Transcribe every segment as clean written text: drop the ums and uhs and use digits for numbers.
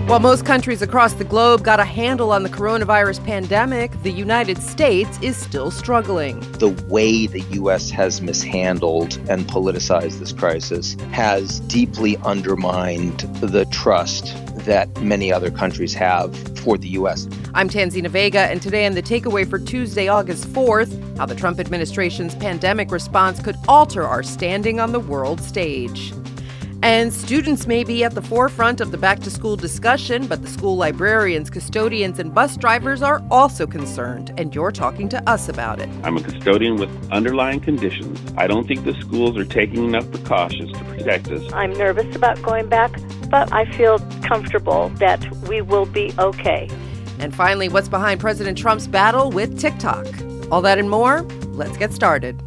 While most countries across the globe got a handle on the coronavirus pandemic, the United States is still struggling. The way the U.S. has mishandled and politicized this crisis has deeply undermined the trust that many other countries have for the U.S. I'm Tanzina Vega, and today on The Takeaway for Tuesday, August 4th, how the Trump administration's pandemic response could alter our standing on the world stage. And students may be at the forefront of the back-to-school discussion, but the school librarians, custodians, and bus drivers are also concerned, and you're talking to us about it. I'm a custodian with underlying conditions. I don't think the schools are taking enough precautions to protect us. I'm nervous about going back, but I feel comfortable that we will be okay. And finally, what's behind President Trump's battle with TikTok? All that and more, let's get started.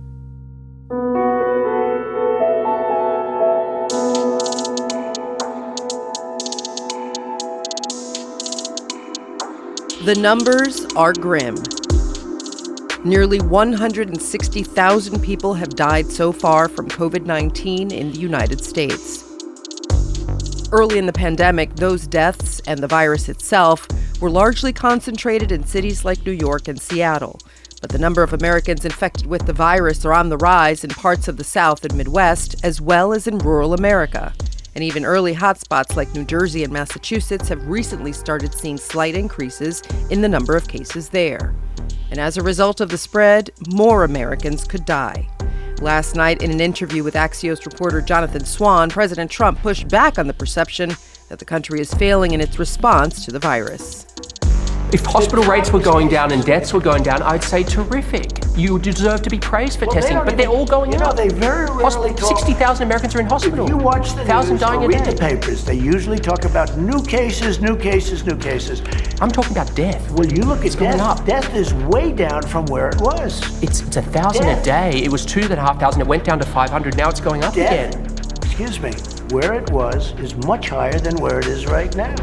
The numbers are grim. Nearly 160,000 people have died so far from COVID-19 in the United States. Early in the pandemic, those deaths and the virus itself were largely concentrated in cities like New York and Seattle. But the number of Americans infected with the virus are on the rise in parts of the South and Midwest, as well as in rural America. And even early hotspots like New Jersey and Massachusetts have recently started seeing slight increases in the number of cases there. And as a result of the spread, more Americans could die. Last night, in an interview with Axios reporter Jonathan Swan, President Trump pushed back on the perception that the country is failing in its response to the virus. If hospital rates were going down and deaths were going down, I'd say terrific. You deserve to be praised for testing, but they're all going up. They very rarely talk. 60,000 Americans are in hospital. If you watch the news dying or a read day. the papers, they usually talk about new cases, new cases, new cases. I'm talking about death. Well, you look at going death. up. Death is way down from where it was. It's 1,000 a day. It was 2,500. It went down to 500. Now it's going up Death, again. excuse me, where it was is much higher than where it is right now.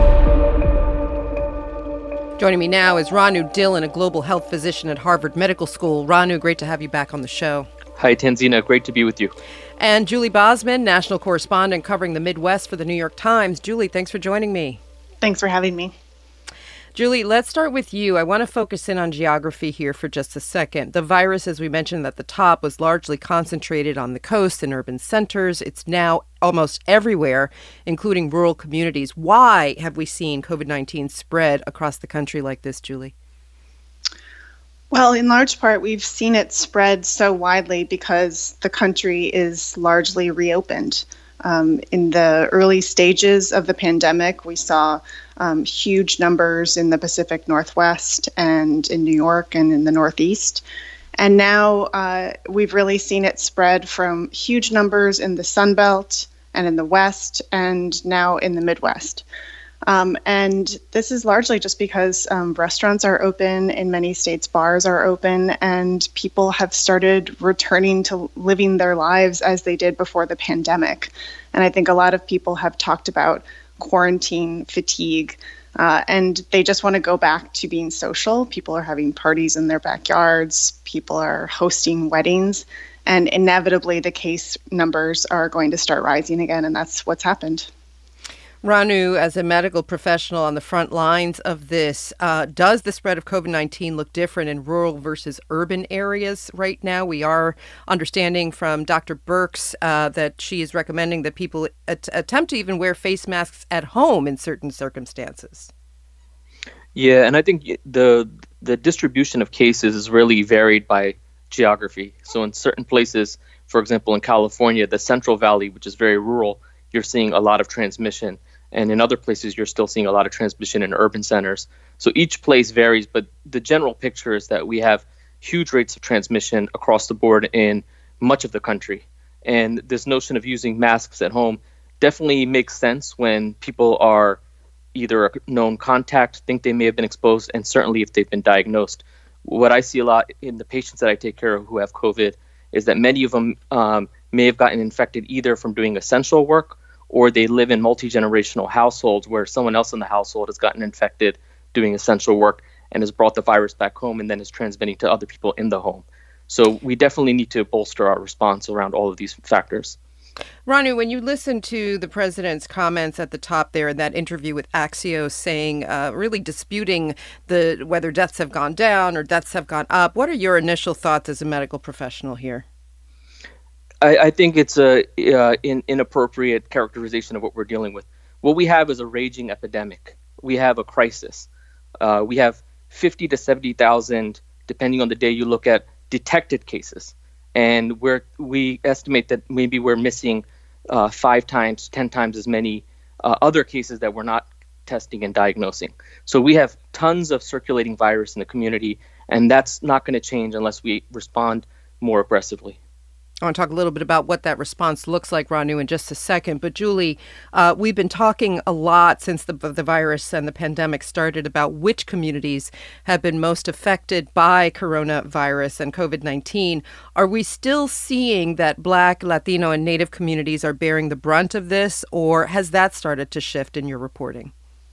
Joining me now is Ranu Dhillon, a global health physician at Harvard Medical School. Ranu, great to have you back on the show. Hi, Tanzina. Great to be with you. And Julie Bosman, national correspondent covering the Midwest for the New York Times. Julie, thanks for joining me. Thanks for having me. Julie, let's start with you. I want to focus in on geography here for just a second. The virus, as we mentioned at the top, was largely concentrated on the coast and urban centers. It's now almost everywhere, including rural communities. Why have we seen COVID-19 spread across the country like this, Julie? Well, in large part, we've seen it spread so widely because the country is largely reopened. In the early stages of the pandemic, we saw huge numbers in the Pacific Northwest and in New York and in the Northeast. And now we've really seen it spread from huge numbers in the Sun Belt and in the West and now in the Midwest. And this is largely just because restaurants are open in many states, bars are open, and people have started returning to living their lives as they did before the pandemic. And I think a lot of people have talked about quarantine fatigue, and they just want to go back to being social. People are having parties in their backyards, people are hosting weddings, and inevitably the case numbers are going to start rising again, and that's what's happened. Ranu, as a medical professional on the front lines of this, does the spread of COVID-19 look different in rural versus urban areas right now? We are understanding from Dr. Birx that she is recommending that people attempt to even wear face masks at home in certain circumstances. Yeah, and I think the distribution of cases is really varied by geography. So in certain places, for example, in California, the Central Valley, which is very rural, you're seeing a lot of transmission. And in other places, you're still seeing a lot of transmission in urban centers. So each place varies, but the general picture is that we have huge rates of transmission across the board in much of the country. And this notion of using masks at home definitely makes sense when people are either a known contact, think they may have been exposed, and certainly if they've been diagnosed. What I see a lot in the patients that I take care of who have COVID is that many of them may have gotten infected either from doing essential work, or they live in multi-generational households where someone else in the household has gotten infected doing essential work and has brought the virus back home and then is transmitting to other people in the home. So we definitely need to bolster our response around all of these factors. Ranu, when you listen to the president's comments at the top there in that interview with Axios saying, really disputing whether deaths have gone down or deaths have gone up, what are your initial thoughts as a medical professional here? I think it's an inappropriate characterization of what we're dealing with. What we have is a raging epidemic. We have a crisis. We have 50 to 70,000, depending on the day you look at, detected cases. And we estimate that maybe we're missing 5 times, 10 times as many other cases that we're not testing and diagnosing. So we have tons of circulating virus in the community, and that's not going to change unless we respond more aggressively. I want to talk a little bit about what that response looks like, Ranu, in just a second. But Julie, we've been talking a lot since the virus and the pandemic started about which communities have been most affected by coronavirus and COVID-19. Are we still seeing that Black, Latino, and Native communities are bearing the brunt of this, or has that started to shift in your reporting?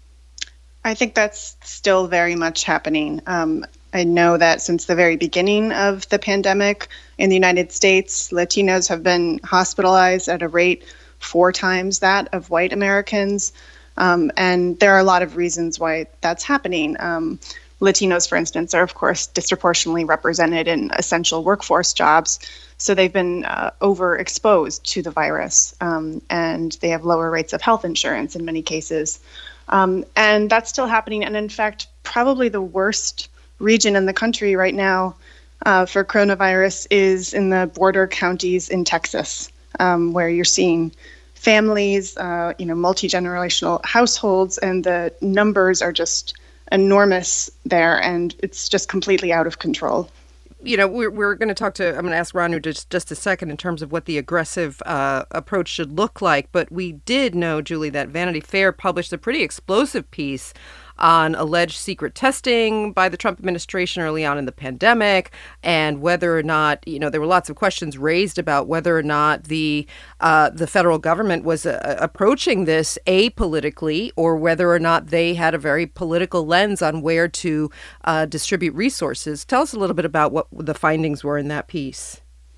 I think that's still very much happening. I know that since the very beginning of the pandemic in the United States, Latinos have been hospitalized at a rate 4 times that of white Americans. And there are a lot of reasons why that's happening. Latinos, for instance, are, of course, disproportionately represented in essential workforce jobs. So they've been overexposed to the virus, and they have lower rates of health insurance in many cases. And that's still happening. And in fact, probably the worst region in the country right now for coronavirus is in the border counties in Texas, where you're seeing families, multi-generational households, and the numbers are just enormous there, and it's just completely out of control. You know, we're going to I'm going to ask Ranu just a second in terms of what the aggressive approach should look like. But we did know, Julie, that Vanity Fair published a pretty explosive piece on alleged secret testing by the Trump administration early on in the pandemic, and whether or not, there were lots of questions raised about whether or not the federal government was approaching this apolitically, or whether or not they had a very political lens on where to distribute resources. Tell us a little bit about what the findings were in that piece.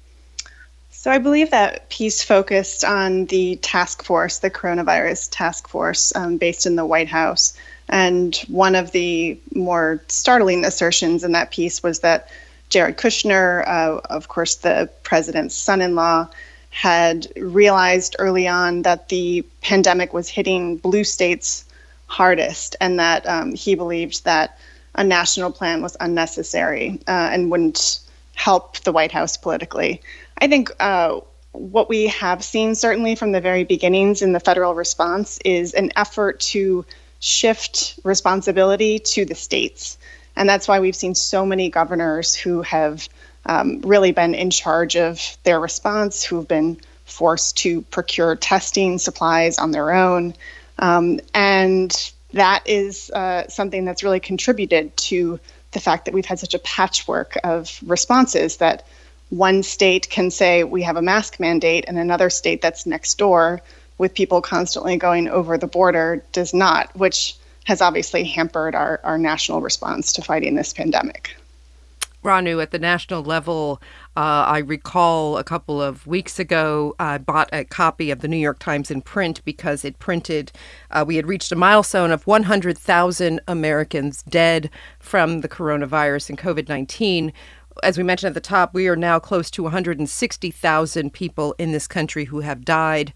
So I believe that piece focused on the task force, the coronavirus task force, based in the White House. And one of the more startling assertions in that piece was that Jared Kushner, of course, the president's son-in-law, had realized early on that the pandemic was hitting blue states hardest, and that he believed that a national plan was unnecessary and wouldn't help the White House politically. I think what we have seen, certainly from the very beginnings in the federal response, is an effort to shift responsibility to the states. And that's why we've seen so many governors who have really been in charge of their response, who've been forced to procure testing supplies on their own. And that is something that's really contributed to the fact that we've had such a patchwork of responses, that one state can say we have a mask mandate and another state that's next door with people constantly going over the border does not, which has obviously hampered our national response to fighting this pandemic. Ranu, at the national level, I recall a couple of weeks ago, I bought a copy of the New York Times in print because it printed, we had reached a milestone of 100,000 Americans dead from the coronavirus and COVID-19. As we mentioned at the top, we are now close to 160,000 people in this country who have died.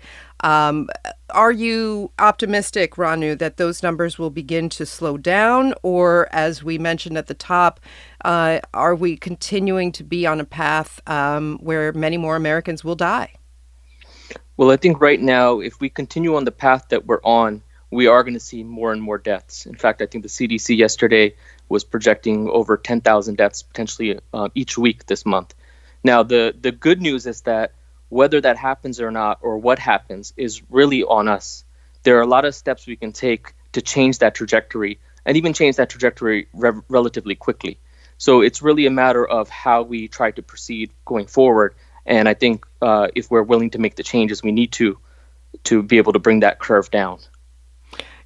Are you optimistic, Ranu, that those numbers will begin to slow down? Or, as we mentioned at the top, are we continuing to be on a path where many more Americans will die? Well, I think right now, if we continue on the path that we're on, we are going to see more and more deaths. In fact, I think the CDC yesterday was projecting over 10,000 deaths potentially each week this month. Now, the good news is that whether that happens or not, or what happens, is really on us. There are a lot of steps we can take to change that trajectory, and even change that trajectory relatively quickly. So it's really a matter of how we try to proceed going forward. And I think if we're willing to make the changes we need to be able to bring that curve down.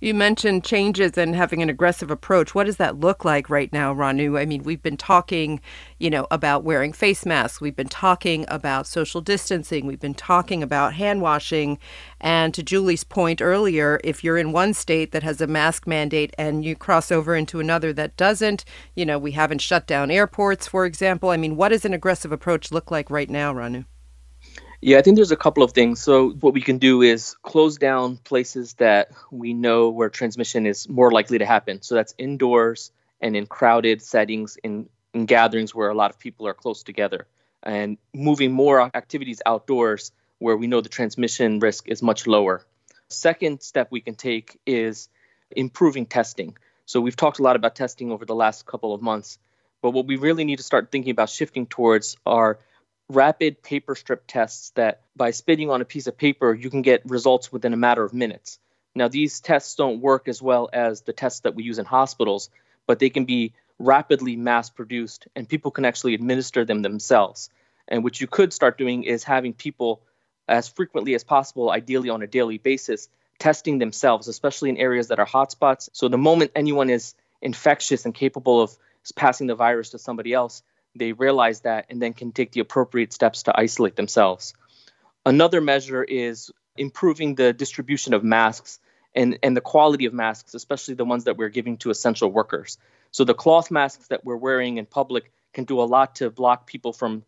You mentioned changes and having an aggressive approach. What does that look like right now, Ranu? I mean, we've been talking, about wearing face masks. We've been talking about social distancing. We've been talking about hand washing. And to Julie's point earlier, if you're in one state that has a mask mandate and you cross over into another that doesn't, we haven't shut down airports, for example. I mean, what does an aggressive approach look like right now, Ranu? Yeah, I think there's a couple of things. So what we can do is close down places that we know where transmission is more likely to happen. So that's indoors and in crowded settings, in gatherings where a lot of people are close together, and moving more activities outdoors where we know the transmission risk is much lower. Second step we can take is improving testing. So we've talked a lot about testing over the last couple of months, but what we really need to start thinking about shifting towards are rapid paper strip tests that by spitting on a piece of paper, you can get results within a matter of minutes. Now, these tests don't work as well as the tests that we use in hospitals, but they can be rapidly mass produced and people can actually administer them themselves. And what you could start doing is having people as frequently as possible, ideally on a daily basis, testing themselves, especially in areas that are hotspots. So the moment anyone is infectious and capable of passing the virus to somebody else, they realize that and then can take the appropriate steps to isolate themselves. Another measure is improving the distribution of masks and the quality of masks, especially the ones that we're giving to essential workers. So the cloth masks that we're wearing in public can do a lot to block people from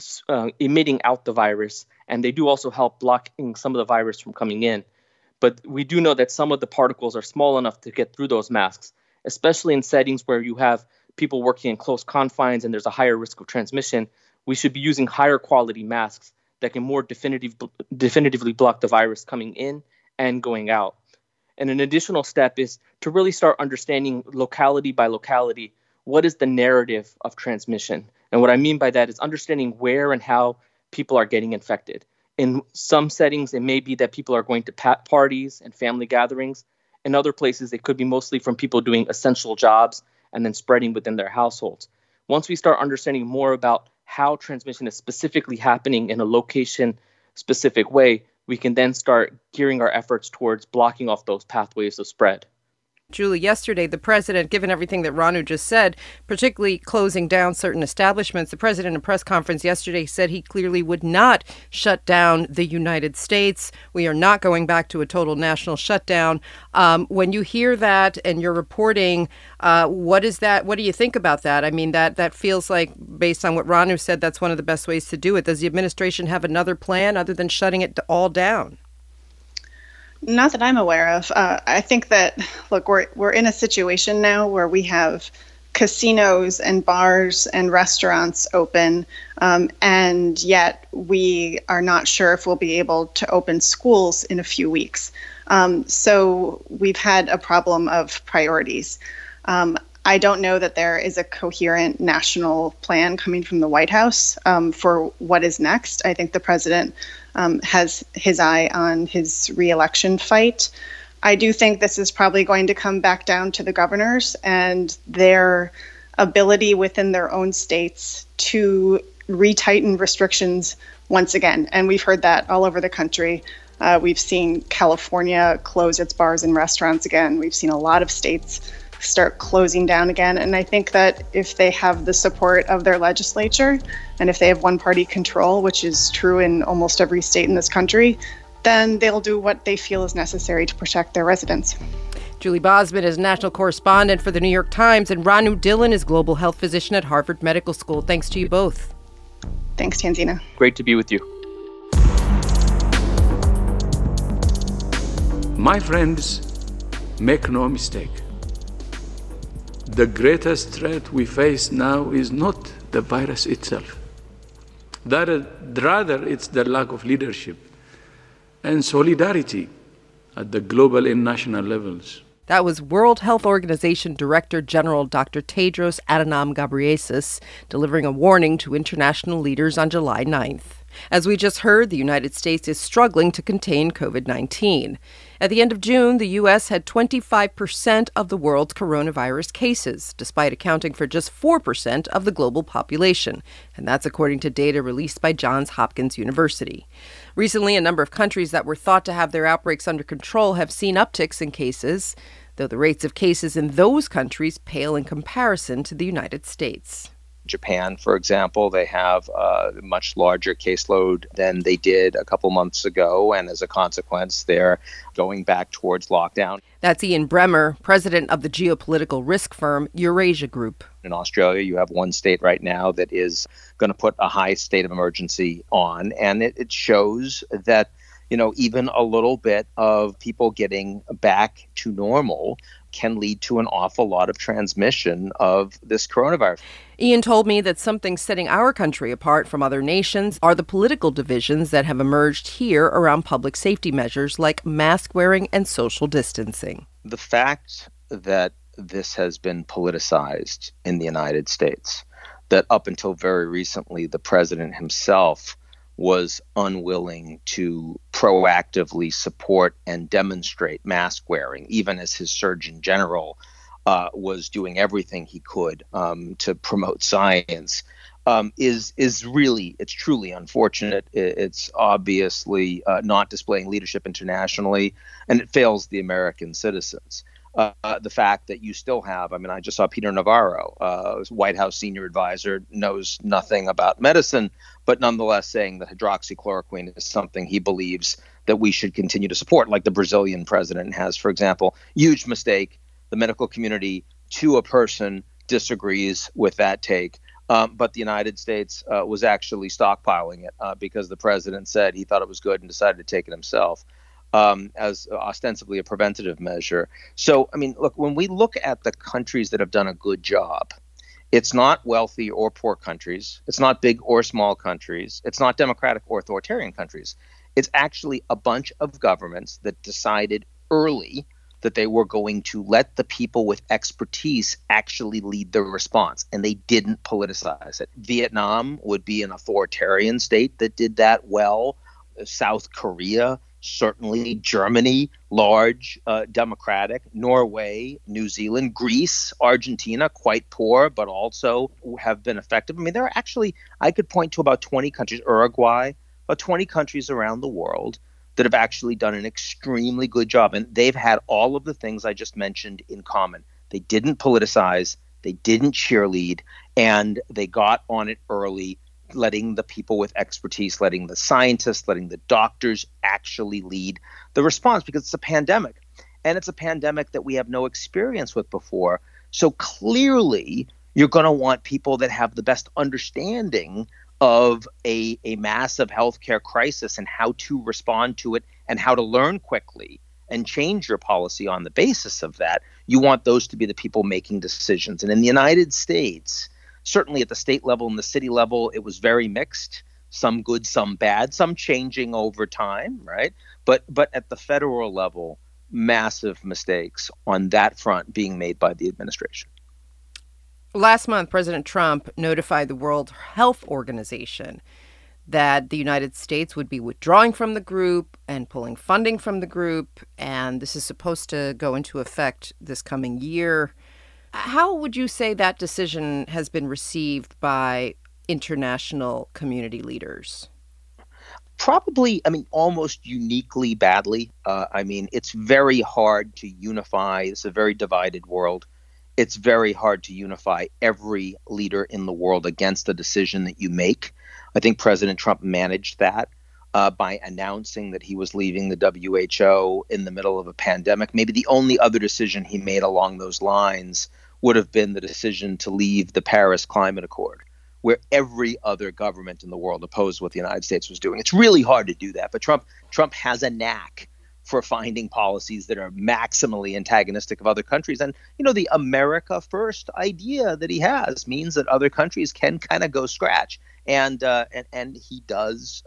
emitting out the virus, and they do also help blocking some of the virus from coming in. But we do know that some of the particles are small enough to get through those masks, especially in settings where you have people working in close confines and there's a higher risk of transmission. We should be using higher quality masks that can more definitively block the virus coming in and going out. And an additional step is to really start understanding locality by locality, what is the narrative of transmission? And what I mean by that is understanding where and how people are getting infected. In some settings, it may be that people are going to parties and family gatherings. In other places, it could be mostly from people doing essential jobs and then spreading within their households. Once we start understanding more about how transmission is specifically happening in a location-specific way, we can then start gearing our efforts towards blocking off those pathways of spread. Julie, yesterday, the president, given everything that Ranu just said, particularly closing down certain establishments, the president in a press conference yesterday said he clearly would not shut down the United States. We are not going back to a total national shutdown. When you hear that and you're reporting, what is that? What do you think about that? I mean, that feels like, based on what Ranu said, that's one of the best ways to do it. Does the administration have another plan other than shutting it all down? Not that I'm aware of. I think that, look, we're in a situation now where we have casinos and bars and restaurants open, and yet we are not sure if we'll be able to open schools in a few weeks. So we've had a problem of priorities. I don't know that there is a coherent national plan coming from the White House for what is next. I think the president has his eye on his re-election fight. I do think this is probably going to come back down to the governors and their ability within their own states to retighten restrictions once again. And we've heard that all over the country. We've seen California close its bars and restaurants again. We've seen a lot of states start closing down again. And I think that if they have the support of their legislature and if they have one-party control, which is true in almost every state in this country, then they'll do what they feel is necessary to protect their residents. Julie Bosman is national correspondent for the New York Times, and Ranu Dhillon is global health physician at Harvard Medical School. Thanks to you both. Thanks, Tanzina. Great to be with you. My friends, make no mistake. The greatest threat we face now is not the virus itself. Rather, it's the lack of leadership and solidarity at the global and national levels. That was World Health Organization Director General Dr. Tedros Adhanom Ghebreyesus delivering a warning to international leaders on July 9th. As we just heard, the United States is struggling to contain COVID-19. At the end of June, the U.S. had 25% of the world's coronavirus cases, despite accounting for just 4% of the global population. And that's according to data released by Johns Hopkins University. Recently, a number of countries that were thought to have their outbreaks under control have seen upticks in cases, though the rates of cases in those countries pale in comparison to the United States. Japan, for example, they have a much larger caseload than they did a couple months ago, and as a consequence, they're going back towards lockdown. That's Ian Bremmer, president of the geopolitical risk firm Eurasia Group. In Australia, you have one state right now that is going to put a high state of emergency on, and it shows that, even a little bit of people getting back to normal can lead to an awful lot of transmission of this coronavirus. Ian told me that something setting our country apart from other nations are the political divisions that have emerged here around public safety measures like mask wearing and social distancing. The fact that this has been politicized in the United States, that up until very recently the president himself was unwilling to proactively support and demonstrate mask wearing, even as his Surgeon General was doing everything he could to promote science, is really, it's truly unfortunate. It's obviously not displaying leadership internationally, and it fails the American citizens. The fact that you still have, I just saw Peter Navarro, White House senior advisor, knows nothing about medicine, but nonetheless saying that hydroxychloroquine is something he believes that we should continue to support, like the Brazilian president has, for example. Huge mistake. The medical community, to a person, disagrees with that take. But the United States was actually stockpiling it because the president said he thought it was good and decided to take it himself. As ostensibly a preventative measure. So, look, when we look at the countries that have done a good job, it's not wealthy or poor countries. It's not big or small countries. It's not democratic or authoritarian countries. It's actually a bunch of governments that decided early that they were going to let the people with expertise actually lead the response, and they didn't politicize it. Vietnam would be an authoritarian state that did that well. South Korea, certainly Germany, large, democratic, Norway, New Zealand, Greece, Argentina, quite poor, but also have been effective. There are actually, I could point to about 20 countries, Uruguay, about 20 countries around the world that have actually done an extremely good job. And they've had all of the things I just mentioned in common. They didn't politicize, they didn't cheerlead, and they got on it early, letting the people with expertise, letting the scientists, letting the doctors actually lead the response, because it's a pandemic. And it's a pandemic that we have no experience with before. So clearly, you're going to want people that have the best understanding of a massive healthcare crisis and how to respond to it and how to learn quickly and change your policy on the basis of that. You want those to be the people making decisions. And in the United States, certainly at the state level and the city level, it was very mixed, some good, some bad, some changing over time, right? But at the federal level, massive mistakes on that front being made by the administration. Last month, President Trump notified the World Health Organization that the United States would be withdrawing from the group and pulling funding from the group, and this is supposed to go into effect this coming year. How would you say that decision has been received by international community leaders? Probably, almost uniquely badly. It's very hard to unify. It's a very divided world. It's very hard to unify every leader in the world against the decision that you make. I think President Trump managed that by announcing that he was leaving the WHO in the middle of a pandemic. Maybe the only other decision he made along those lines would have been the decision to leave the Paris Climate Accord, where every other government in the world opposed what the United States was doing. It's really hard to do that, but Trump has a knack for finding policies that are maximally antagonistic of other countries. And, the America First idea that he has means that other countries can kind of go scratch. And he does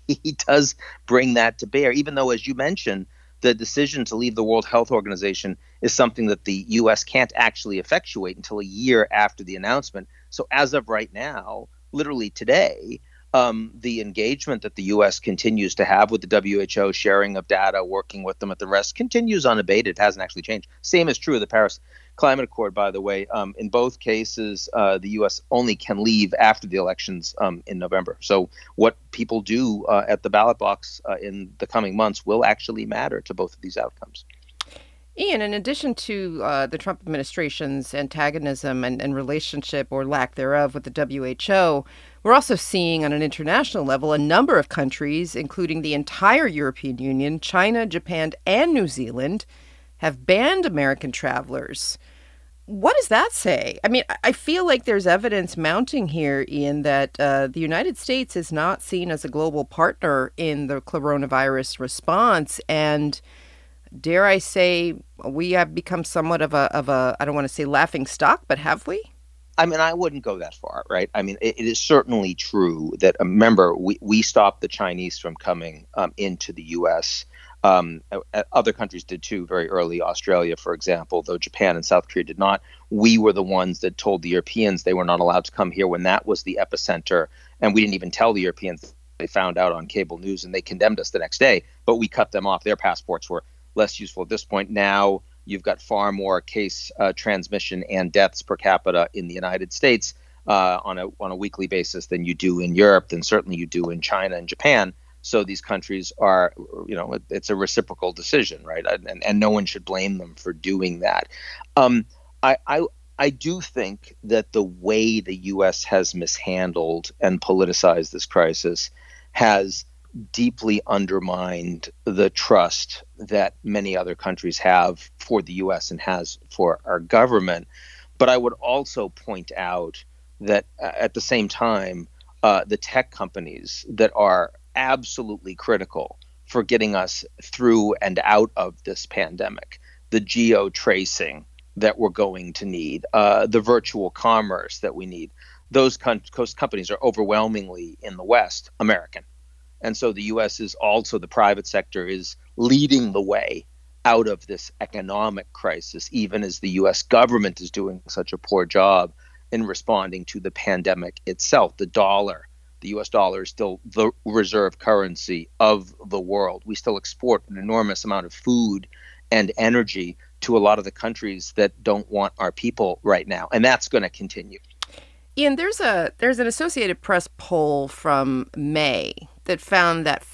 bring that to bear, even though, as you mentioned, the decision to leave the World Health Organization is something that the U.S. can't actually effectuate until a year after the announcement. So as of right now, literally today, the engagement that the U.S. continues to have with the WHO, sharing of data, working with them at the rest, continues unabated. It hasn't actually changed. Same is true of the Paris Climate Accord, by the way. In both cases, the U.S. only can leave after the elections in November. So what people do at the ballot box in the coming months will actually matter to both of these outcomes. Ian, in addition to the Trump administration's antagonism and relationship or lack thereof with the WHO, we're also seeing on an international level a number of countries, including the entire European Union, China, Japan, and New Zealand, have banned American travelers. What does that say? I mean, I feel like there's evidence mounting here, Ian, that the United States is not seen as a global partner in the coronavirus response. And dare I say, we have become somewhat of a I don't want to say laughing stock, but have we? I mean, I wouldn't go that far, right? I mean, it is certainly true that, remember, we stopped the Chinese from coming into the U.S. Other countries did too very early. Australia, for example, though Japan and South Korea did not. We were the ones that told the Europeans they were not allowed to come here when that was the epicenter. And we didn't even tell the Europeans. They found out on cable news and they condemned us the next day. But we cut them off. Their passports were less useful at this point. Now you've got far more case transmission and deaths per capita in the United States on a weekly basis than you do in Europe, than certainly you do in China and Japan. So these countries are, it's a reciprocal decision, right? And no one should blame them for doing that. I do think that the way the U.S. has mishandled and politicized this crisis has deeply undermined the trust that many other countries have for the U.S. and has for our government. But I would also point out that at the same time, the tech companies that are absolutely critical for getting us through and out of this pandemic, the geo-tracing that we're going to need, the virtual commerce that we need, those companies are overwhelmingly in the West American. And so the U.S. is also, the private sector is leading the way out of this economic crisis, even as the U.S. government is doing such a poor job in responding to the pandemic itself. The U.S. dollar is still the reserve currency of the world. We still export an enormous amount of food and energy to a lot of the countries that don't want our people right now. And that's going to continue. Ian, there's an Associated Press poll from May that found that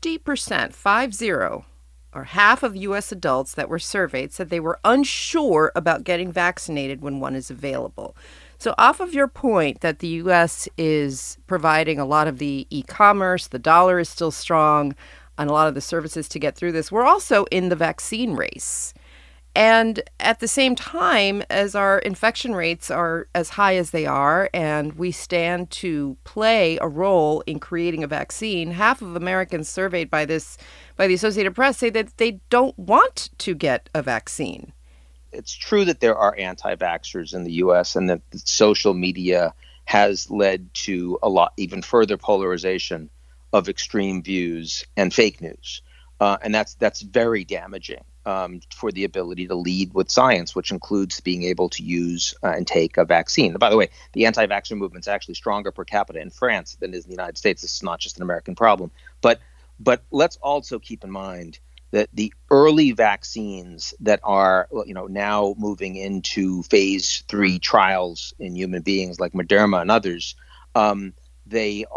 50%, or half of U.S. adults that were surveyed said they were unsure about getting vaccinated when one is available. So off of your point that the U.S. is providing a lot of the e-commerce, the dollar is still strong, and a lot of the services to get through this, we're also in the vaccine race. And at the same time, as our infection rates are as high as they are, and we stand to play a role in creating a vaccine, half of Americans surveyed by the Associated Press say that they don't want to get a vaccine. It's true that there are anti-vaxxers in the U.S. and that social media has led to a lot, even further polarization of extreme views and fake news. And that's very damaging for the ability to lead with science, which includes being able to use and take a vaccine. By the way, the anti-vaxxer movement is actually stronger per capita in France than it is in the United States. This is not just an American problem. But let's also keep in mind that the early vaccines that are now moving into phase 3 trials in human beings, like Moderna and others, there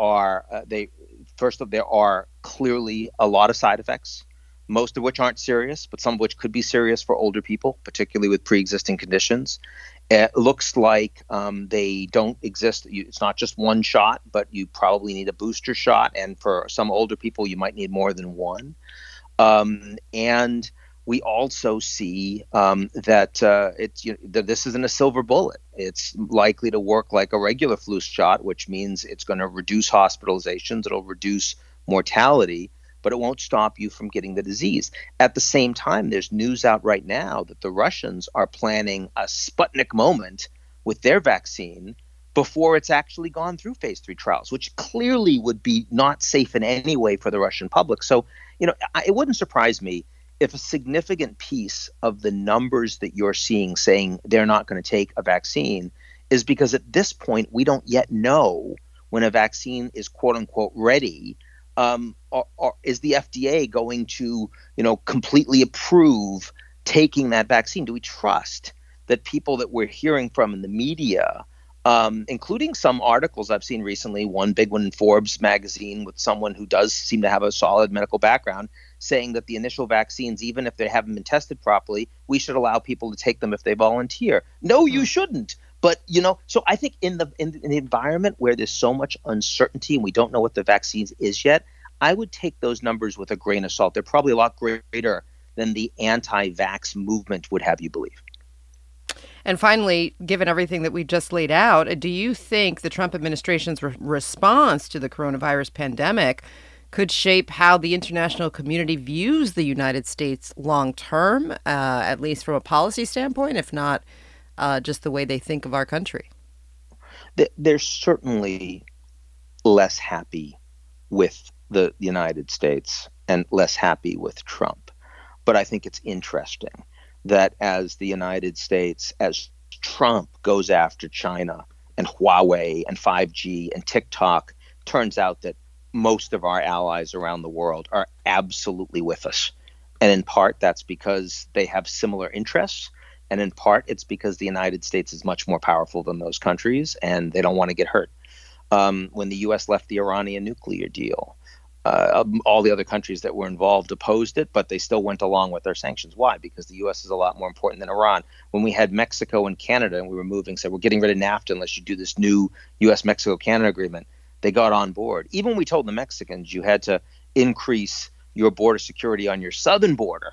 are clearly a lot of side effects, most of which aren't serious, but some of which could be serious for older people, particularly with pre-existing conditions. It looks like they don't exist. It's not just one shot, but you probably need a booster shot. And for some older people, you might need more than one. And we also see that this isn't a silver bullet. It's likely to work like a regular flu shot, which means it's going to reduce hospitalizations. It'll reduce mortality, but it won't stop you from getting the disease. At the same time, there's news out right now that the Russians are planning a Sputnik moment with their vaccine before it's actually gone through phase 3 trials, which clearly would be not safe in any way for the Russian public. So, it wouldn't surprise me if a significant piece of the numbers that you're seeing saying they're not going to take a vaccine is because at this point, we don't yet know when a vaccine is quote unquote ready, or is the FDA going to, completely approve taking that vaccine? Do we trust that people that we're hearing from in the media, including some articles I've seen recently, one big one in Forbes magazine with someone who does seem to have a solid medical background, saying that the initial vaccines, even if they haven't been tested properly, we should allow people to take them if they volunteer? No, you shouldn't. But, so I think in the environment where there's so much uncertainty and we don't know what the vaccines is yet, I would take those numbers with a grain of salt. They're probably a lot greater than the anti-vax movement would have you believe. And finally, given everything that we just laid out, do you think the Trump administration's response to the coronavirus pandemic could shape how the international community views the United States long term, at least from a policy standpoint, if not just the way they think of our country? They're certainly less happy with the United States and less happy with Trump. But I think it's interesting that as the United States, as Trump goes after China and Huawei and 5G and TikTok, turns out that most of our allies around the world are absolutely with us. And in part, that's because they have similar interests. And in part, it's because the United States is much more powerful than those countries, and they don't want to get hurt. When the U.S. left the Iranian nuclear deal, all the other countries that were involved opposed it, but they still went along with their sanctions. Why? Because the U.S. is a lot more important than Iran. When we had Mexico and Canada and we were said, we're getting rid of NAFTA unless you do this new U.S.-Mexico-Canada agreement, they got on board. Even when we told the Mexicans you had to increase your border security on your southern border,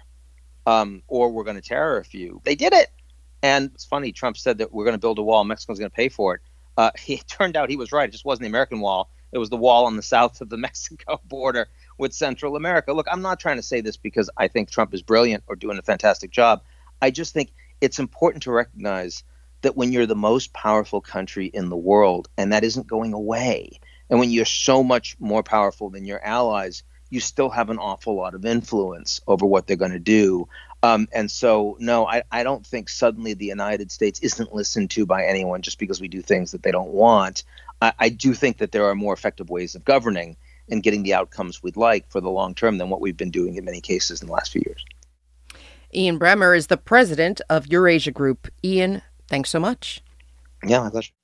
or we're going to tariff you, they did it. And it's funny, Trump said that we're going to build a wall, Mexico's going to pay for it. It turned out he was right. It just wasn't the American wall. It was the wall on the south of the Mexico border with Central America. Look, I'm not trying to say this because I think Trump is brilliant or doing a fantastic job. I just think it's important to recognize that when you're the most powerful country in the world, and that isn't going away, and when you're so much more powerful than your allies, you still have an awful lot of influence over what they're going to do. And so, no, I don't think suddenly the United States isn't listened to by anyone just because we do things that they don't want. I do think that there are more effective ways of governing and getting the outcomes we'd like for the long term than what we've been doing in many cases in the last few years. Ian Bremmer is the president of Eurasia Group. Ian, thanks so much. Yeah, my pleasure.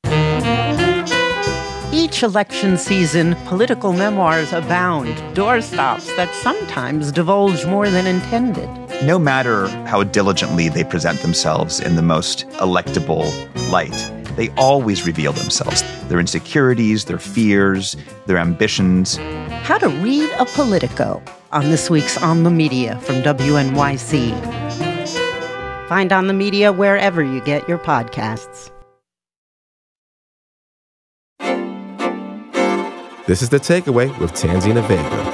Each election season, political memoirs abound, doorstops that sometimes divulge more than intended. No matter how diligently they present themselves in the most electable light, they always reveal themselves, their insecurities, their fears, their ambitions. How to read a Politico on this week's On the Media from WNYC. Find On the Media wherever you get your podcasts. This is The Takeaway with Tanzina Vega.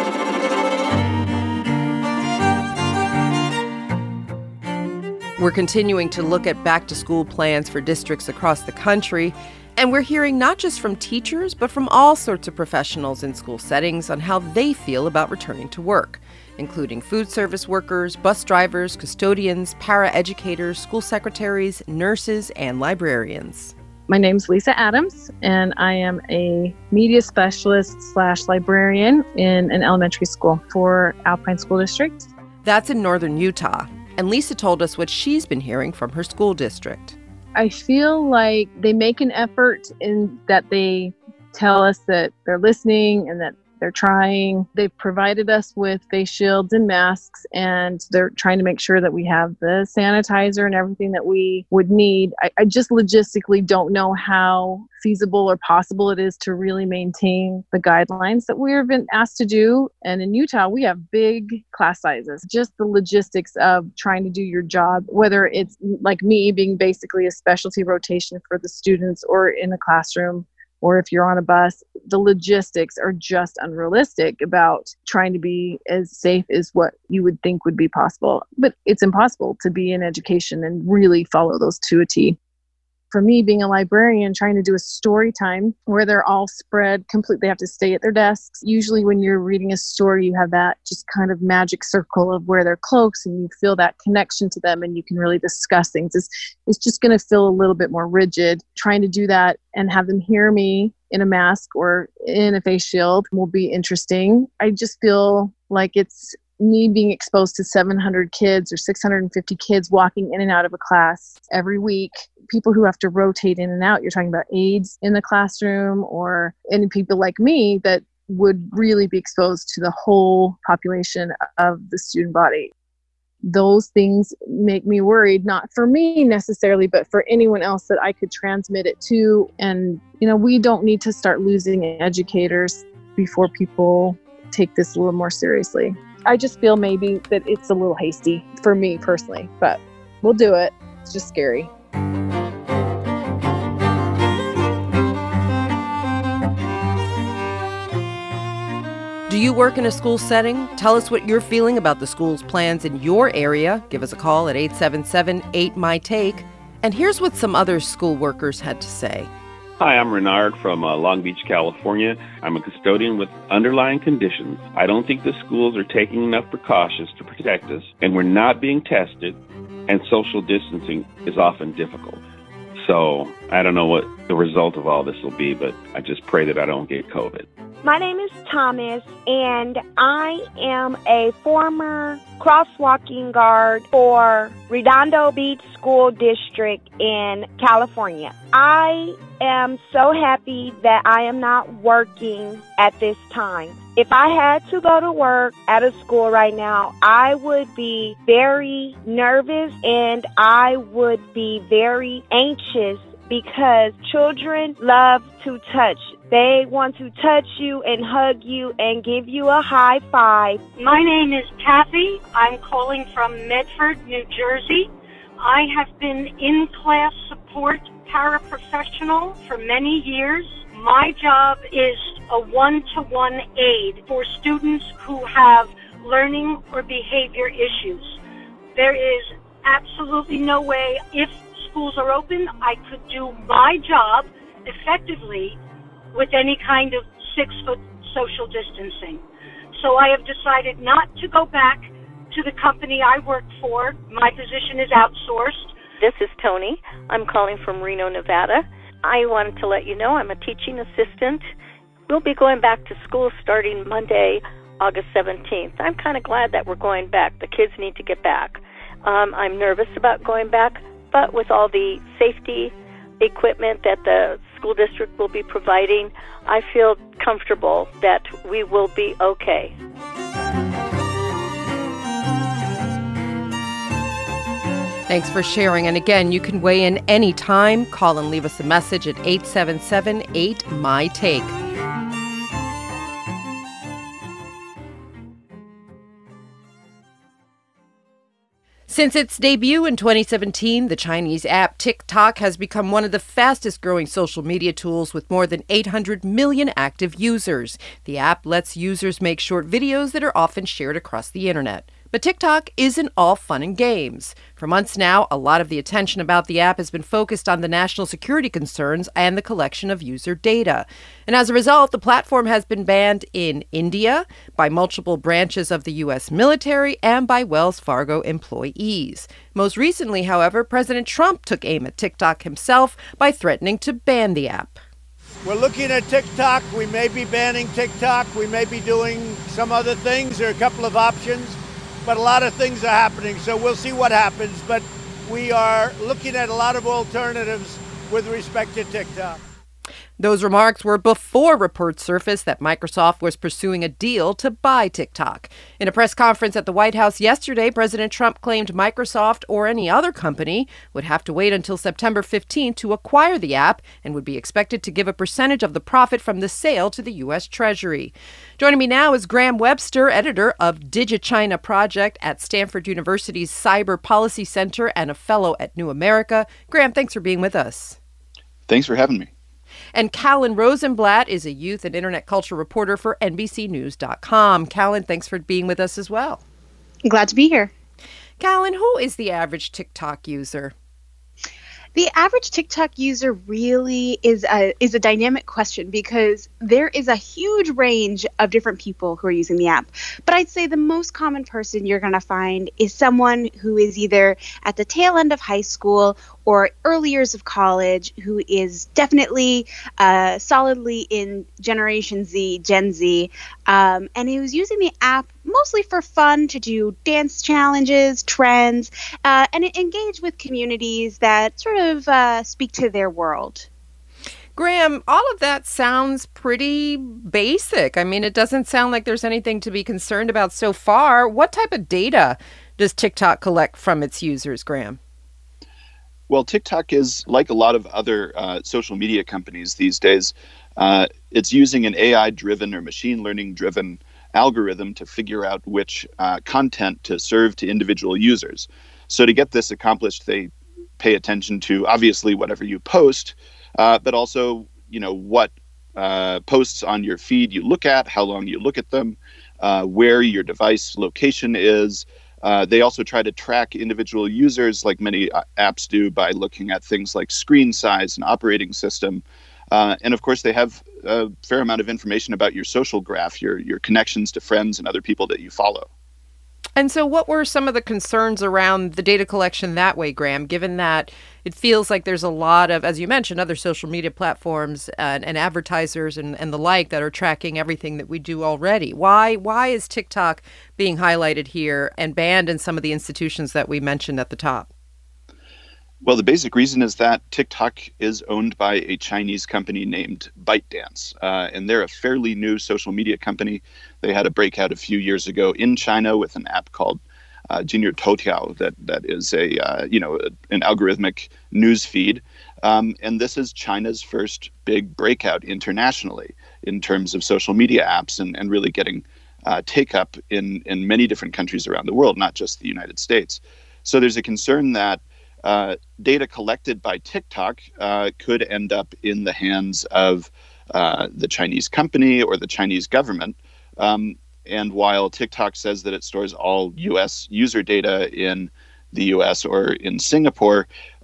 We're continuing to look at back-to-school plans for districts across the country, and we're hearing not just from teachers, but from all sorts of professionals in school settings on how they feel about returning to work, including food service workers, bus drivers, custodians, para-educators, school secretaries, nurses, and librarians. My name's Lisa Adams, and I am a media specialist / librarian in an elementary school for Alpine School District. That's in northern Utah, and Lisa told us what she's been hearing from her school district. I feel like they make an effort in that they tell us that they're listening and that they're trying. They've provided us with face shields and masks, and they're trying to make sure that we have the sanitizer and everything that we would need. I just logistically don't know how feasible or possible it is to really maintain the guidelines that we've been asked to do. And in Utah, we have big class sizes. Just the logistics of trying to do your job, whether it's like me being basically a specialty rotation for the students or in the classroom, or if you're on a bus, the logistics are just unrealistic about trying to be as safe as what you would think would be possible. But it's impossible to be in education and really follow those to a T. For me, being a librarian, trying to do a story time where they're all spread completely, they have to stay at their desks. Usually when you're reading a story, you have that just kind of magic circle of where they're close and you feel that connection to them and you can really discuss things. It's just going to feel a little bit more rigid. Trying to do that and have them hear me in a mask or in a face shield will be interesting. I just feel like it's me being exposed to 700 kids or 650 kids walking in and out of a class every week. People who have to rotate in and out. You're talking about aides in the classroom or any people like me that would really be exposed to the whole population of the student body. Those things make me worried, not for me necessarily, but for anyone else that I could transmit it to. And, we don't need to start losing educators before people take this a little more seriously. I just feel maybe that it's a little hasty for me personally, but we'll do it. It's just scary. Do you work in a school setting? Tell us what you're feeling about the school's plans in your area. Give us a call at 877-8MY-TAKE. And here's what some other school workers had to say. Hi, I'm Renard from Long Beach, California. I'm a custodian with underlying conditions. I don't think the schools are taking enough precautions to protect us, and we're not being tested, and social distancing is often difficult. So I don't know what the result of all this will be, but I just pray that I don't get COVID. My name is Thomas, and I am a former crosswalking guard for Redondo Beach School District in California. I am so happy that I am not working at this time. If I had to go to work at a school right now, I would be very nervous and I would be very anxious because children love to touch. They want to touch you and hug you and give you a high five. My name is Kathy. I'm calling from Medford, New Jersey. I have been in-class support paraprofessional for many years. My job is a one-to-one aid for students who have learning or behavior issues. There is absolutely no way, if schools are open, I could do my job effectively with any kind of 6-foot social distancing. So I have decided not to go back to the company I work for. My position is outsourced. This is Tony. I'm calling from Reno, Nevada. I wanted to let you know I'm a teaching assistant. We'll be going back to school starting Monday, August 17th. I'm kind of glad that we're going back. The kids need to get back. I'm nervous about going back, but with all the safety equipment that the school district will be providing, I feel comfortable that we will be okay. Thanks for sharing. And again, you can weigh in anytime. Call and leave us a message at 877-8MY-TAKE. Since its debut in 2017, the Chinese app TikTok has become one of the fastest growing social media tools with more than 800 million active users. The app lets users make short videos that are often shared across the internet. But TikTok isn't all fun and games. For months now, a lot of the attention about the app has been focused on the national security concerns and the collection of user data. And as a result, the platform has been banned in India, by multiple branches of the U.S. military, and by Wells Fargo employees. Most recently, however, President Trump took aim at TikTok himself by threatening to ban the app. We're looking at TikTok. We may be banning TikTok. We may be doing some other things. There are a couple of options. But a lot of things are happening, so we'll see what happens. But we are looking at a lot of alternatives with respect to TikTok. Those remarks were before reports surfaced that Microsoft was pursuing a deal to buy TikTok. In a press conference at the White House yesterday, President Trump claimed Microsoft or any other company would have to wait until September 15th to acquire the app and would be expected to give a percentage of the profit from the sale to the U.S. Treasury. Joining me now is Graham Webster, editor of DigiChina Project at Stanford University's Cyber Policy Center and a fellow at New America. Graham, thanks for being with us. Thanks for having me. And Callan Rosenblatt is a youth and internet culture reporter for NBCnews.com. Callan, thanks for being with us as well. Glad to be here. Callan, who is the average TikTok user? The average TikTok user really is a dynamic question because there is a huge range of different people who are using the app. But I'd say the most common person you're going to find is someone who is either at the tail end of high school or early years of college, who is definitely solidly in Generation Z, Gen Z, and who's using the app mostly for fun, to do dance challenges, trends, and engage with communities that sort of speak to their world. Graham, all of that sounds pretty basic. I mean, it doesn't sound like there's anything to be concerned about so far. What type of data does TikTok collect from its users, Graham? Well, TikTok is like a lot of other social media companies these days. It's using an AI-driven or machine learning-driven algorithm to figure out which content to serve to individual users. So to get this accomplished, they pay attention to, obviously, whatever you post, but also, what posts on your feed you look at, how long you look at them, where your device location is. They also try to track individual users, like many apps do, by looking at things like screen size and operating system. And of course, they have a fair amount of information about your social graph, your connections to friends and other people that you follow. And so what were some of the concerns around the data collection that way, Graham, given that it feels like there's a lot of, as you mentioned, other social media platforms and advertisers and the like that are tracking everything that we do already? Why is TikTok being highlighted here and banned in some of the institutions that we mentioned at the top? Well, the basic reason is that TikTok is owned by a Chinese company named ByteDance, and they're a fairly new social media company. They had a breakout a few years ago in China with an app called Jinri Toutiao that is an algorithmic news feed. And this is China's first big breakout internationally in terms of social media apps and really getting take up in many different countries around the world, not just the United States. So there's a concern that data collected by TikTok could end up in the hands of the Chinese company or the Chinese government. And while TikTok says that it stores all U.S. user data in the U.S. or in Singapore,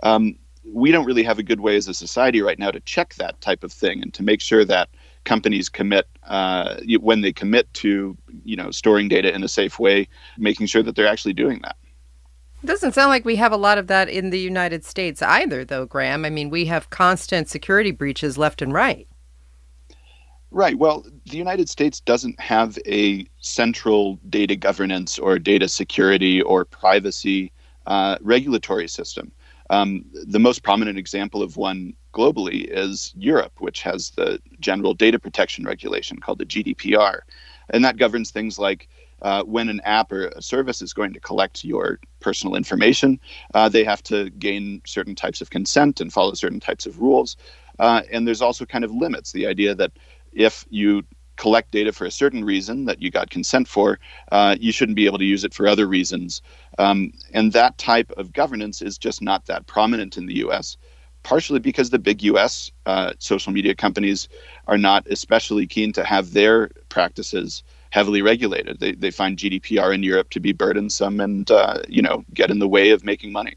we don't really have a good way as a society right now to check that type of thing and to make sure that companies commit, when they commit to, storing data in a safe way, making sure that they're actually doing that. It doesn't sound like we have a lot of that in the United States either, though, Graham. I mean, we have constant security breaches left and right. Right. Well, the United States doesn't have a central data governance or data security or privacy regulatory system. The most prominent example of one globally is Europe, which has the General Data Protection Regulation called the GDPR. And that governs things like when an app or a service is going to collect your personal information, they have to gain certain types of consent and follow certain types of rules. And there's also kind of limits. The idea that if you collect data for a certain reason that you got consent for, you shouldn't be able to use it for other reasons. And that type of governance is just not that prominent in the U.S., partially because the big U.S. Social media companies are not especially keen to have their practices heavily regulated. They find GDPR in Europe to be burdensome and, get in the way of making money.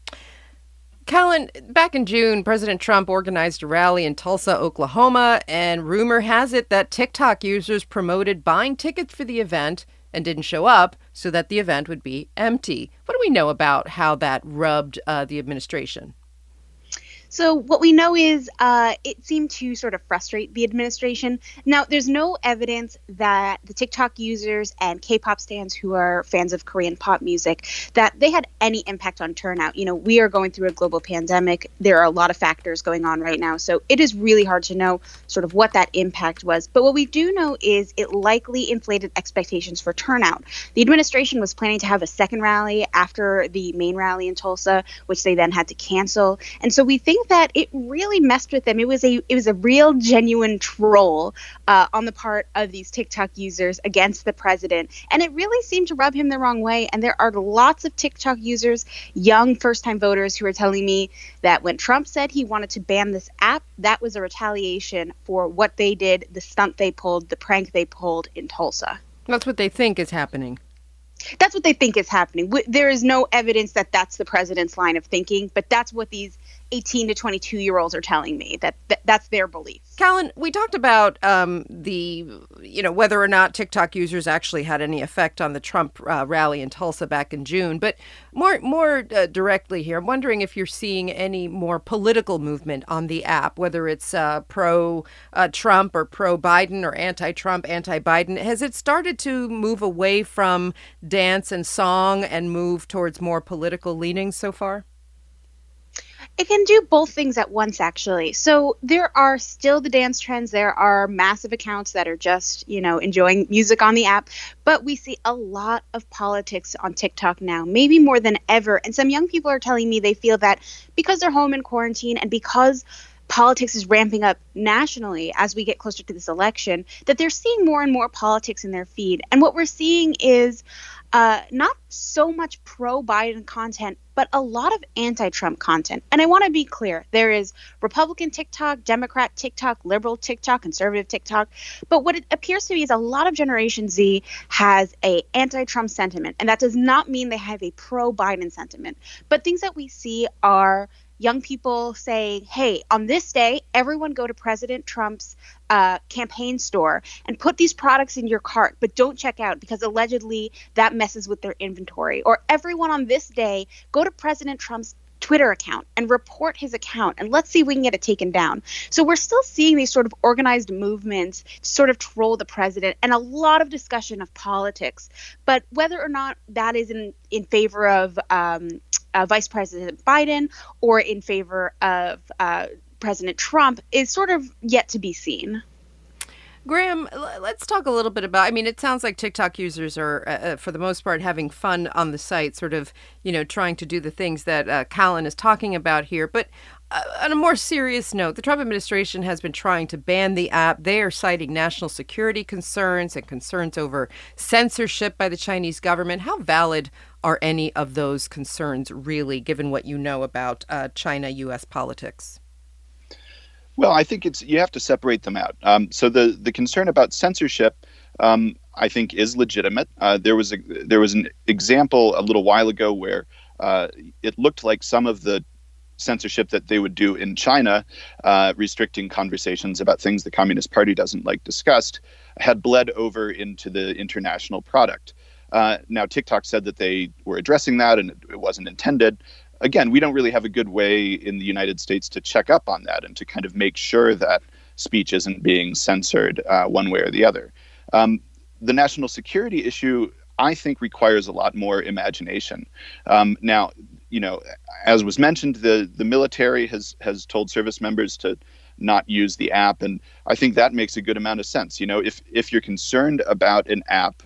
Callan, back in June, President Trump organized a rally in Tulsa, Oklahoma, and rumor has it that TikTok users promoted buying tickets for the event and didn't show up so that the event would be empty. What do we know about how that rubbed the administration? So what we know is it seemed to sort of frustrate the administration. Now, there's no evidence that the TikTok users and K-pop stans who are fans of Korean pop music, that they had any impact on turnout. We are going through a global pandemic. There are a lot of factors going on right now. So it is really hard to know sort of what that impact was. But what we do know is it likely inflated expectations for turnout. The administration was planning to have a second rally after the main rally in Tulsa, which they then had to cancel. And so we think that it really messed with them. It was a real genuine troll on the part of these TikTok users against the president. And it really seemed to rub him the wrong way. And there are lots of TikTok users, young first-time voters, who are telling me that when Trump said he wanted to ban this app, that was a retaliation for what they did, the stunt they pulled, the prank they pulled in Tulsa. That's what they think is happening. That's what they think is happening. There is no evidence that that's the president's line of thinking, but that's what these 18 to 22-year-olds are telling me that's their belief. Callan, we talked about whether or not TikTok users actually had any effect on the Trump rally in Tulsa back in June. But more directly here, I'm wondering if you're seeing any more political movement on the app, whether it's pro-Trump or pro-Biden or anti-Trump, anti-Biden. Has it started to move away from dance and song and move towards more political leanings so far? It can do both things at once, actually. So there are still the dance trends. There are massive accounts that are just, enjoying music on the app. But we see a lot of politics on TikTok now, maybe more than ever. And some young people are telling me they feel that because they're home in quarantine and because politics is ramping up nationally as we get closer to this election, that they're seeing more and more politics in their feed. And what we're seeing is not so much pro-Biden content, but a lot of anti-Trump content. And I want to be clear, there is Republican TikTok, Democrat TikTok, liberal TikTok, conservative TikTok. But what it appears to me is a lot of Generation Z has a anti-Trump sentiment. And that does not mean they have a pro-Biden sentiment. But things that we see are young people saying, hey, on this day, everyone go to President Trump's campaign store and put these products in your cart, but don't check out because allegedly that messes with their inventory. Or everyone on this day, go to President Trump's Twitter account and report his account and let's see if we can get it taken down. So we're still seeing these sort of organized movements to sort of troll the president and a lot of discussion of politics. But whether or not that is in favor of Vice President Biden or in favor of President Trump is sort of yet to be seen. Graham, let's talk a little bit about, it sounds like TikTok users are, for the most part, having fun on the site, sort of, trying to do the things that Callan is talking about here. But on a more serious note, the Trump administration has been trying to ban the app. They are citing national security concerns and concerns over censorship by the Chinese government. How valid are any of those concerns, really, given what you know about China-U.S. politics? Well, I think you have to separate them out. So the concern about censorship, I think, is legitimate. There was an example a little while ago where it looked like some of the censorship that they would do in China, restricting conversations about things the Communist Party doesn't like discussed, had bled over into the international product. Now, TikTok said that they were addressing that and it wasn't intended. Again, we don't really have a good way in the United States to check up on that and to kind of make sure that speech isn't being censored one way or the other. The national security issue, I think, requires a lot more imagination. Now, as was mentioned, the military has told service members to not use the app, and I think that makes a good amount of sense. If you're concerned about an app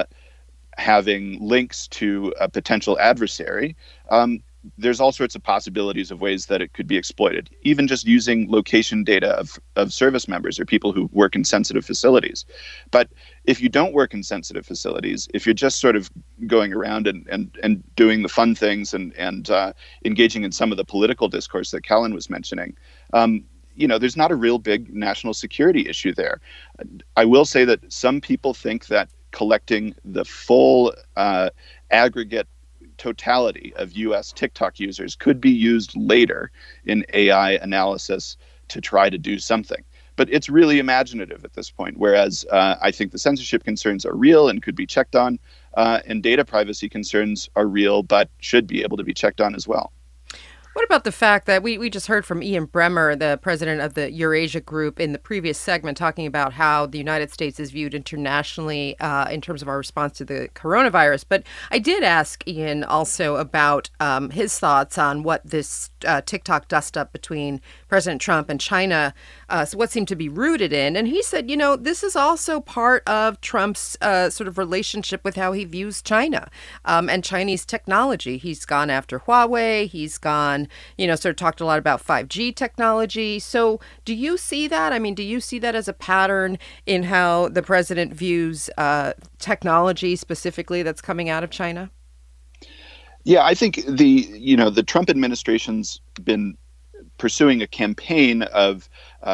having links to a potential adversary, there's all sorts of possibilities of ways that it could be exploited, even just using location data of service members or people who work in sensitive facilities. But if you don't work in sensitive facilities, if you're just sort of going around and doing the fun things and engaging in some of the political discourse that Callan was mentioning, there's not a real big national security issue there. I will say that some people think that collecting the full aggregate totality of U.S. TikTok users could be used later in AI analysis to try to do something. But it's really imaginative at this point, whereas I think the censorship concerns are real and could be checked on, and data privacy concerns are real but should be able to be checked on as well. What about the fact that we just heard from Ian Bremmer, the president of the Eurasia Group, in the previous segment, talking about how the United States is viewed internationally in terms of our response to the coronavirus. But I did ask Ian also about his thoughts on what this TikTok dust-up between President Trump and China, what seemed to be rooted in. And he said, this is also part of Trump's sort of relationship with how he views China and Chinese technology. He's gone after Huawei. He's gone, sort of talked a lot about 5G technology. So do you see that? Do you see that as a pattern in how the president views technology specifically that's coming out of China? Yeah, I think the Trump administration's been pursuing a campaign of,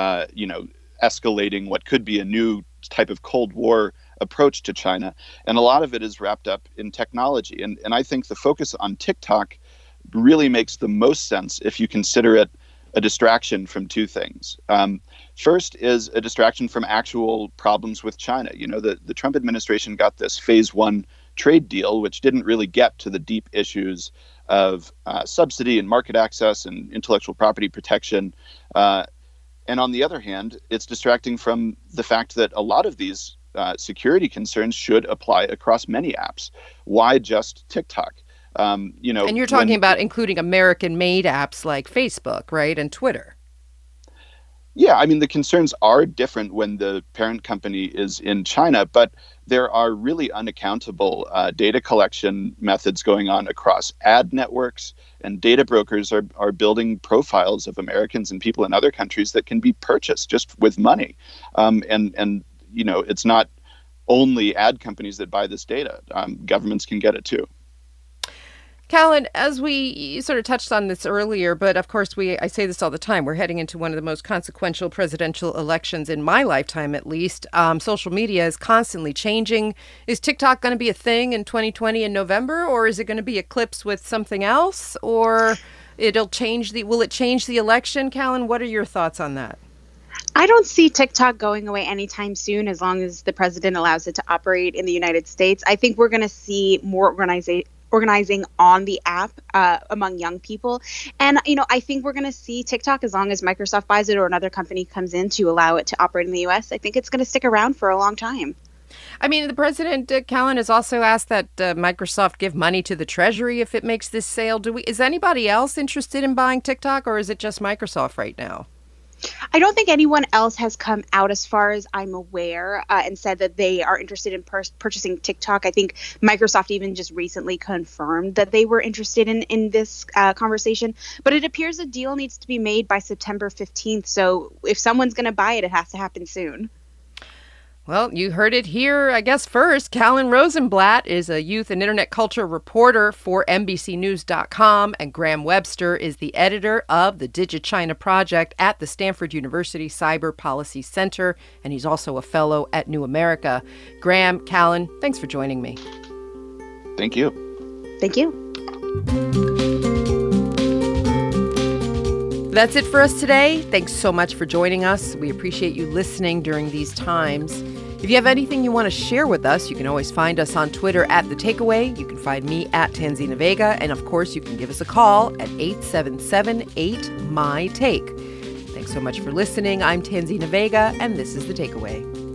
escalating what could be a new type of Cold War approach to China. And a lot of it is wrapped up in technology. And I think the focus on TikTok really makes the most sense if you consider it a distraction from two things. First is a distraction from actual problems with China. You know, the Trump administration got this phase one trade deal, which didn't really get to the deep issues of subsidy and market access and intellectual property protection. And on the other hand, it's distracting from the fact that a lot of these security concerns should apply across many apps. Why just TikTok? You know, and you're talking about including American-made apps like Facebook, right, and Twitter. Yeah, I mean, the concerns are different when the parent company is in China, but there are really unaccountable data collection methods going on across ad networks, and data brokers are building profiles of Americans and people in other countries that can be purchased just with money. And you know, it's not only ad companies that buy this data. Governments can get it too. Callan, as you sort of touched on this earlier, but of course I say this all the time, we're heading into one of the most consequential presidential elections in my lifetime, at least. Social media is constantly changing. Is TikTok going to be a thing in 2020 in November, or is it going to be eclipsed with something else, or will it change the election? Callan, what are your thoughts on that? I don't see TikTok going away anytime soon, as long as the president allows it to operate in the United States. I think we're going to see more organizing on the app among young people. And, you know, I think we're going to see TikTok, as long as Microsoft buys it or another company comes in to allow it to operate in the U.S., I think it's going to stick around for a long time. I mean, the president, Callan, has also asked that Microsoft give money to the Treasury if it makes this sale. Is anybody else interested in buying TikTok, or is it just Microsoft right now? I don't think anyone else has come out, as far as I'm aware, and said that they are interested in purchasing TikTok. I think Microsoft even just recently confirmed that they were interested in this conversation. But it appears a deal needs to be made by September 15th. So if someone's going to buy it, it has to happen soon. Well, you heard it here, I guess, first. Callan Rosenblatt is a youth and internet culture reporter for NBCnews.com, and Graham Webster is the editor of the DigiChina Project at the Stanford University Cyber Policy Center, and he's also a fellow at New America. Graham, Callan, thanks for joining me. Thank you. Thank you. That's it for us today. Thanks so much for joining us. We appreciate you listening during these times. If you have anything you want to share with us, you can always find us on Twitter at The Takeaway. You can find me at Tanzina Vega. And of course, you can give us a call at 877-8-MY-TAKE. Thanks so much for listening. I'm Tanzina Vega, and this is The Takeaway.